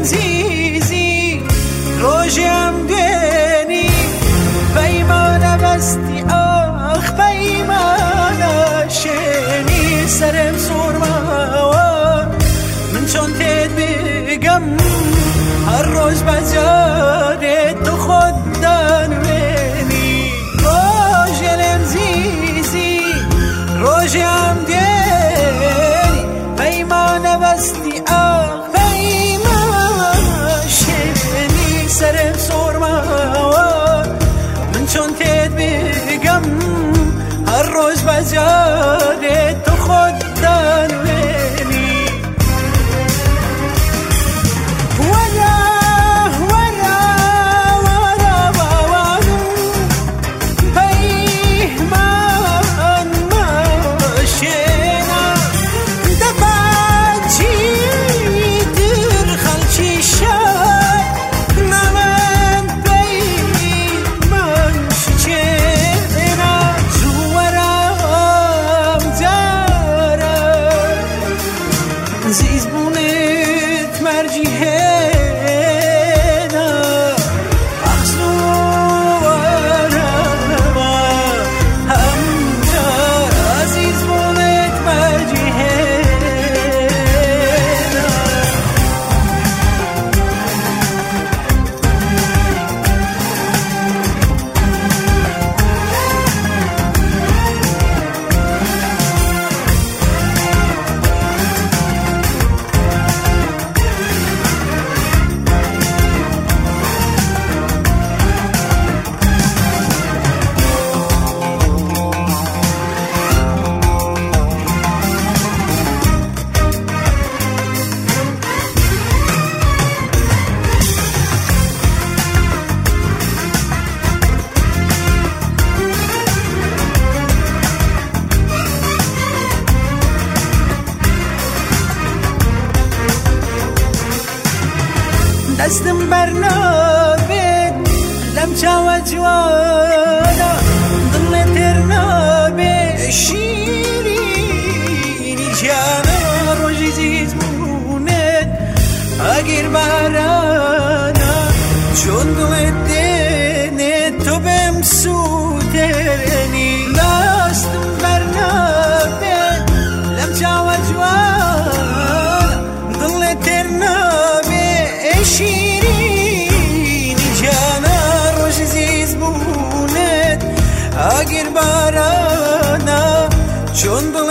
زیزی روژم دوێنی پەیمانە بەستی ئاخ پەیمانە شێنی سەرم سوورماوە من چۆن تێت بگەم هەر ڕۆژ بەجارێت تو خۆت دانوێنی ڕۆژێ لێم زیزی ڕۆژیان دێنی پەیمانە بەستی ئاخ پەیمانە شێنی سەرم سوورماوە من چۆن تێت بگەم هەر ڕۆژ بەجارێت تو خۆت دانوێنی زیز بونت مرجی هینا اخزوارا همجار عزیز بونت مرجی هینا دستم برنابێت لەم چاوە جوانە دڵێ تێر نابێ شیرینی گیانە ڕۆژی زیز بوونێت ئەگەر بارانە چۆن دڵێت دێنێت تۆ بێم سووتێنی دەستم بەرنابێت لەم چاوە جوانە دڵێ تێر نابێ شیرینی جانە ڕۆژی زیز بوونێت ئەگەر بارانە چۆن